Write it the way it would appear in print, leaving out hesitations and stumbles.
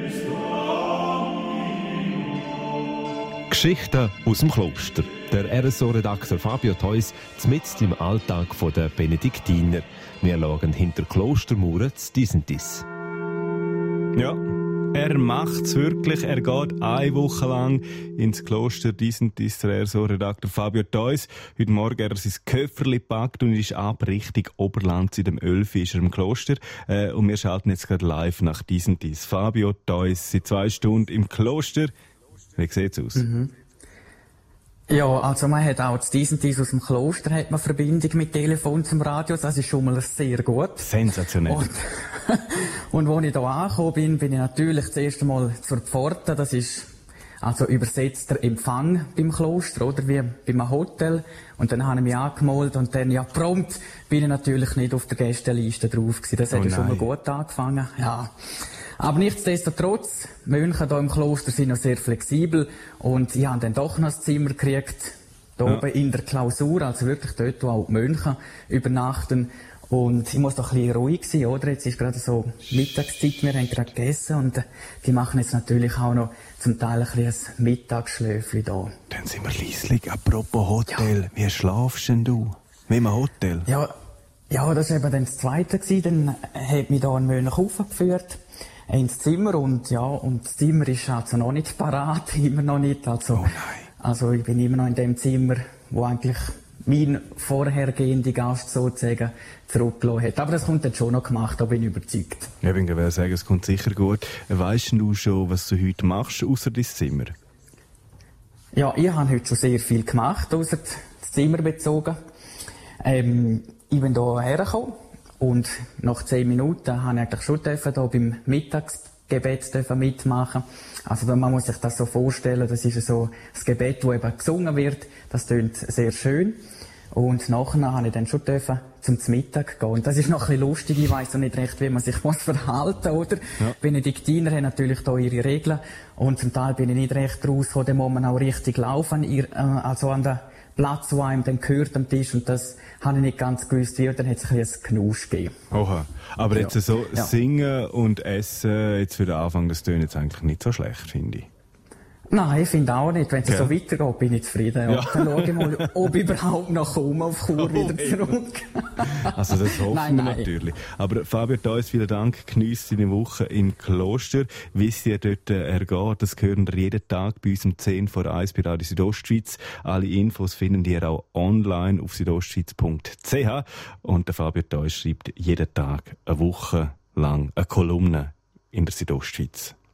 Geschichten aus dem Kloster. Der RSO-Redakteur Fabio Theus mitten im Alltag der Benediktiner. Wir schauen hinter Klostermauern zu Disentis. Ja, er macht's wirklich. Er geht eine Woche lang ins Kloster Disentis, der RSO-Redakteur Fabio Theus. Heute Morgen hat er sein Köfferli gepackt und ist ab Richtung Oberland. In dem 11 ist er im Kloster. Und wir schalten jetzt gerade live nach Disentis. Fabio Theus, seit 2 Stunden im Kloster. Wie sieht's aus? Ja, also man hat auch diesen aus dem Kloster hat man Verbindung mit Telefon zum Radio, das ist schon mal sehr gut. Sensationell. Und als ich hier angekommen bin ich natürlich das erste Mal zur Pforte, das ist also übersetzt der Empfang beim Kloster, oder wie bei einem Hotel. Und dann habe ich mich angemeldet und dann, ja, prompt bin ich natürlich nicht auf der Gästeliste drauf gewesen. Das hat ja schon mal gut angefangen, ja. Aber nichtsdestotrotz, Mönche hier im Kloster sind noch sehr flexibel und ich habe dann doch noch ein Zimmer gekriegt, hier oben in der Klausur, also wirklich dort, wo auch die Mönche übernachten. Und ich muss doch ein bisschen ruhig sein, oder? Jetzt ist gerade so Mittagszeit, wir haben gerade gegessen und die machen jetzt natürlich auch noch zum Teil ein bisschen ein Mittagsschläfchen da. Dann sind wir leislich. Apropos Hotel, wie schlafst denn du? Mit einem Hotel? Ja, das war eben dann das Zweite gewesen. Dann hat mich da ein Mönch aufgeführt ins Zimmer und das Zimmer ist also noch nicht parat, immer noch nicht. Also ich bin immer noch in dem Zimmer, wo eigentlich mein vorhergehender Gast sozusagen zurückgelassen hat. Aber das kommt jetzt schon noch gemacht, da bin ich überzeugt. Ja, ich würde sagen, es kommt sicher gut. Weisst du schon, was du heute machst, ausser dein Zimmer? Ja, ich habe heute schon sehr viel gemacht, ausser das Zimmer bezogen. Ich bin hierher hergekommen und nach 10 Minuten durfte ich eigentlich schon hier beim Mittagsgebet mitmachen. Also man muss sich das so vorstellen, das ist so das Gebet, das eben gesungen wird, das tönt sehr schön. Und nachher durfte ich dann schon zum Mittag gehen. Und das ist noch ein bisschen lustig, ich weiss noch nicht recht, wie man sich verhalten muss, oder? Ja. Benediktiner haben natürlich da ihre Regeln und zum Teil bin ich nicht recht rausgekommen, dann muss man auch richtig laufen, also an der Platz, wo einem dann gehört am Tisch und das habe ich nicht ganz gewusst, wie, und dann hat es ein bisschen ein Knusch gegeben. Oha. Aber jetzt so singen und essen, jetzt für den Anfang, das tönt jetzt eigentlich nicht so schlecht, finde ich. Nein, ich finde auch nicht. Wenn es so weitergeht, bin ich zufrieden. Ja. Dann schaue ich mal, ob ich überhaupt noch komme auf Chur wieder zurück. Also das hoffen wir natürlich. Aber Fabio Theus, vielen Dank. Geniesst deine Woche im Kloster. Wie es dir dort ergeht, das hören wir jeden Tag bei uns um 10 vor 1 bei Radio Südostschweiz. Alle Infos finden ihr auch online auf südostschweiz.ch. Und der Fabio Theus schreibt jeden Tag eine Woche lang eine Kolumne in der Südostschweiz.